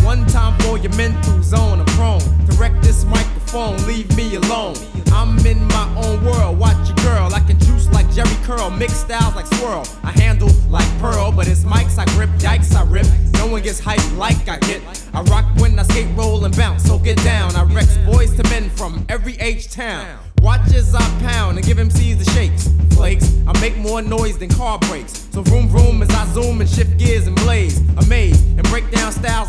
One time for your mental zone, I'm prone to wreck this microphone, leave me alone. I'm in my own world, watch your girl. I can juice like Jerry Curl, mix styles like swirl. I handle like Pearl, but it's mics I grip, yikes I rip. No one gets hyped like I get. I rock when I skate, roll, and bounce, so get down. I wreck boys to men from every H-town. Watch as I pound and give MCs the shakes, flakes. I make more noise than car brakes. So vroom vroom as I zoom and shift gears and blaze. Amaze and break down styles